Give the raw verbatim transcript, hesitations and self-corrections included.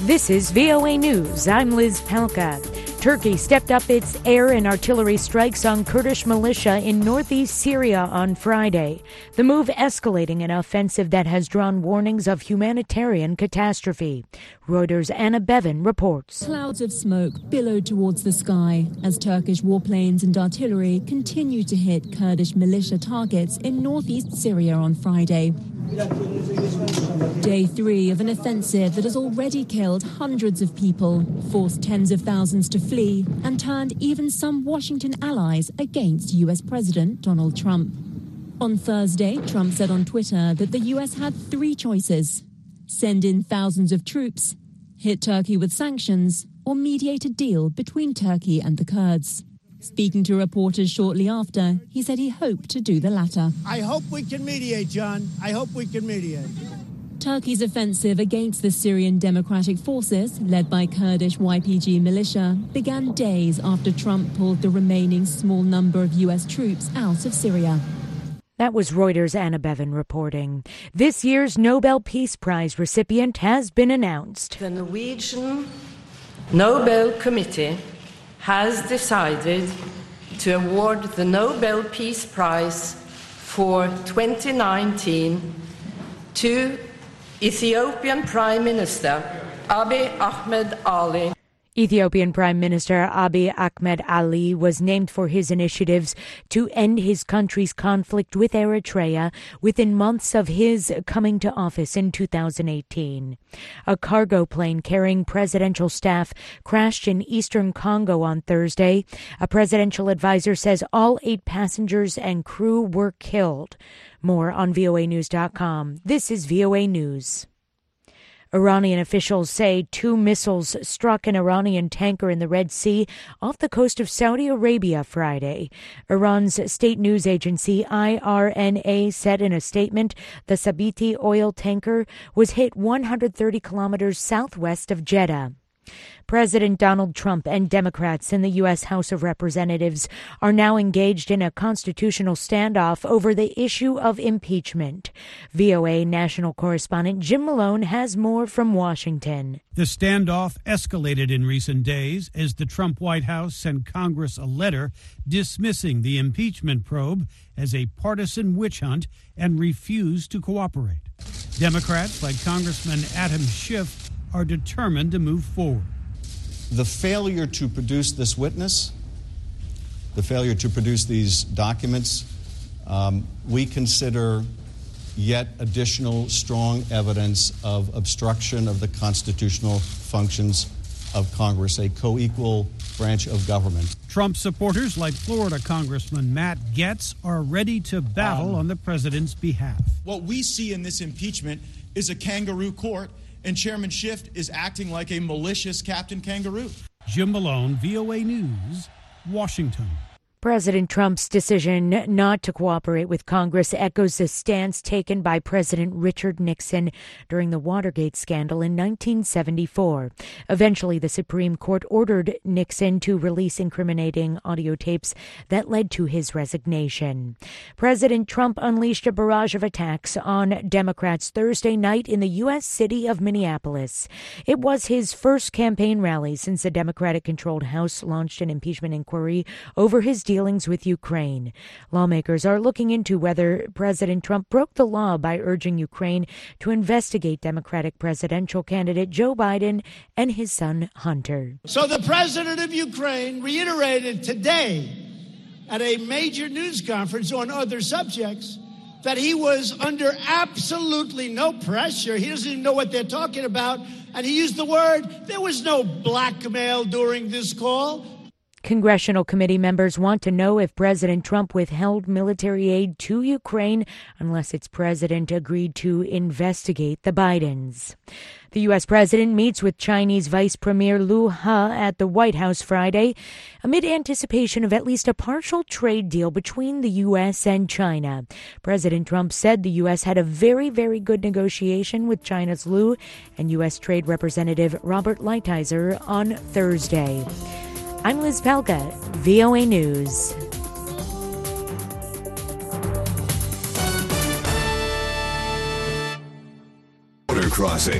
This is V O A News. I'm Liz Palka. Turkey stepped up its air and artillery strikes on Kurdish militia in northeast Syria on Friday. The move escalating an offensive that has drawn warnings of humanitarian catastrophe. Reuters' Anna Bevan reports. Clouds of smoke billowed towards the sky as Turkish warplanes and artillery continue to hit Kurdish militia targets in northeast Syria on Friday. Day three of an offensive that has already killed hundreds of people, forced tens of thousands to flee, and turned even some Washington allies against U S President Donald Trump. On Thursday, Trump said on Twitter that the U S had three choices: send in thousands of troops, hit Turkey with sanctions, or mediate a deal between Turkey and the Kurds. Speaking to reporters shortly after, he said he hoped to do the latter. I hope we can mediate, John. I hope we can mediate. Turkey's offensive against the Syrian Democratic Forces, led by Kurdish Y P G militia, began days after Trump pulled the remaining small number of U S troops out of Syria. That was Reuters' Anna Bevan reporting. This year's Nobel Peace Prize recipient has been announced. The Norwegian Nobel Committee has decided to award the Nobel Peace Prize for twenty nineteen to Ethiopian Prime Minister Abiy Ahmed Ali. Ethiopian Prime Minister Abiy Ahmed Ali was named for his initiatives to end his country's conflict with Eritrea within months of his coming to office in two thousand eighteen. A cargo plane carrying presidential staff crashed in eastern Congo on Thursday. A presidential advisor says all eight passengers and crew were killed. More on V O A news dot com. This is V O A News. Iranian officials say two missiles struck an Iranian tanker in the Red Sea off the coast of Saudi Arabia Friday. Iran's state news agency I R N A said in a statement the Sabiti oil tanker was hit one hundred thirty kilometers southwest of Jeddah. President Donald Trump and Democrats in the U S House of Representatives are now engaged in a constitutional standoff over the issue of impeachment. V O A national correspondent Jim Malone has more from Washington. The standoff escalated in recent days as the Trump White House sent Congress a letter dismissing the impeachment probe as a partisan witch hunt and refused to cooperate. Democrats like Congressman Adam Schiff are determined to move forward. The failure to produce this witness, the failure to produce these documents, um, we consider yet additional strong evidence of obstruction of the constitutional functions of Congress, a co-equal branch of government. Trump supporters like Florida Congressman Matt Gaetz are ready to battle um, on the president's behalf. What we see in this impeachment is a kangaroo court, and Chairman Schiff is acting like a malicious Captain Kangaroo. Jim Malone, V O A News, Washington. President Trump's decision not to cooperate with Congress echoes the stance taken by President Richard Nixon during the Watergate scandal in nineteen seventy-four. Eventually, the Supreme Court ordered Nixon to release incriminating audio tapes that led to his resignation. President Trump unleashed a barrage of attacks on Democrats Thursday night in the U S city of Minneapolis. It was his first campaign rally since the Democratic-controlled House launched an impeachment inquiry over his dealings with Ukraine. Lawmakers are looking into whether President Trump broke the law by urging Ukraine to investigate Democratic presidential candidate Joe Biden and his son Hunter. So the president of Ukraine reiterated today at a major news conference on other subjects that he was under absolutely no pressure. He doesn't even know what they're talking about. And he used the word, there was no blackmail during this call. Congressional committee members want to know if President Trump withheld military aid to Ukraine unless its president agreed to investigate the Bidens. The U S president meets with Chinese Vice Premier Liu He at the White House Friday amid anticipation of at least a partial trade deal between the U S and China. President Trump said the U S had a very, very good negotiation with China's Liu and U S Trade Representative Robert Lighthizer on Thursday. I'm Liz Palka, V O A News. Border Crossing.